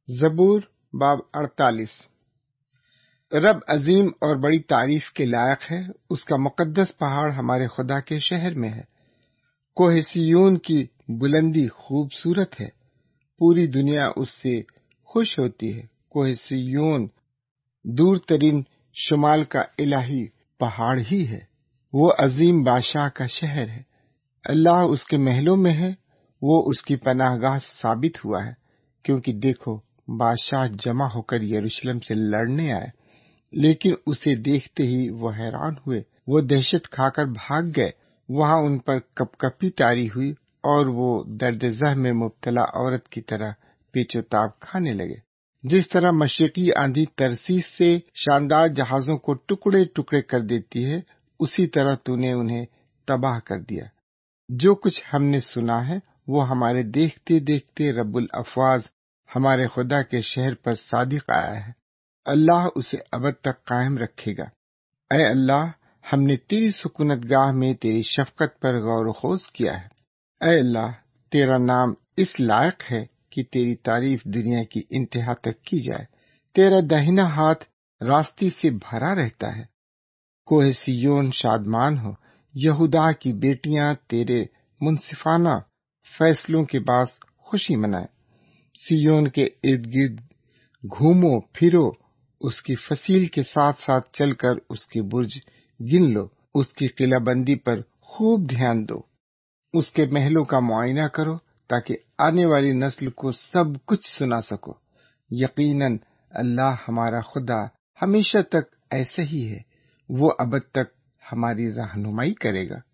زبور باب 48۔ رب عظیم اور بڑی تعریف کے لائق ہے، اس کا مقدس پہاڑ ہمارے خدا کے شہر میں ہے۔ کوہ سیون کی بلندی خوبصورت ہے، پوری دنیا اس سے خوش ہوتی ہے۔ کوہ سیون دور ترین شمال کا الہی پہاڑ ہی ہے، وہ عظیم بادشاہ کا شہر ہے۔ اللہ اس کے محلوں میں ہے، وہ اس کی پناہ گاہ ثابت ہوا ہے۔ کیونکہ دیکھو، بادشاہ جمع ہو کر یروشلم سے لڑنے آئے، لیکن اسے دیکھتے ہی وہ حیران ہوئے، وہ دہشت کھا کر بھاگ گئے۔ وہاں ان پر کپکپی طاری ہوئی اور وہ درد زہ میں مبتلا عورت کی طرح پیچ و تاب کھانے لگے۔ جس طرح مشرقی آندھی ترسیس سے شاندار جہازوں کو ٹکڑے ٹکڑے کر دیتی ہے، اسی طرح تو نے انہیں تباہ کر دیا۔ جو کچھ ہم نے سنا ہے وہ ہمارے دیکھتے دیکھتے رب الافواج ہمارے خدا کے شہر پر صادق آیا ہے۔ اللہ اسے ابد تک قائم رکھے گا۔ اے اللہ، ہم نے تیری سکونت گاہ میں تیری شفقت پر غور و خوض کیا ہے۔ اے اللہ، تیرا نام اس لائق ہے کہ تیری تعریف دنیا کی انتہا تک کی جائے۔ تیرا داہنا ہاتھ راستی سے بھرا رہتا ہے۔ کوہ سیون شادمان ہو، یہودا کی بیٹیاں تیرے منصفانہ فیصلوں کے باعث خوشی منائیں۔ سیون کے ارد گرد گھومو پھرو، اس کی فصیل کے ساتھ ساتھ چل کر اس کے برج گن لو، اس کی قلعہ بندی پر خوب دھیان دو، اس کے محلوں کا معائنہ کرو تاکہ آنے والی نسل کو سب کچھ سنا سکو۔ یقیناً اللہ ہمارا خدا ہمیشہ تک ایسا ہی ہے، وہ ابد تک ہماری رہنمائی کرے گا۔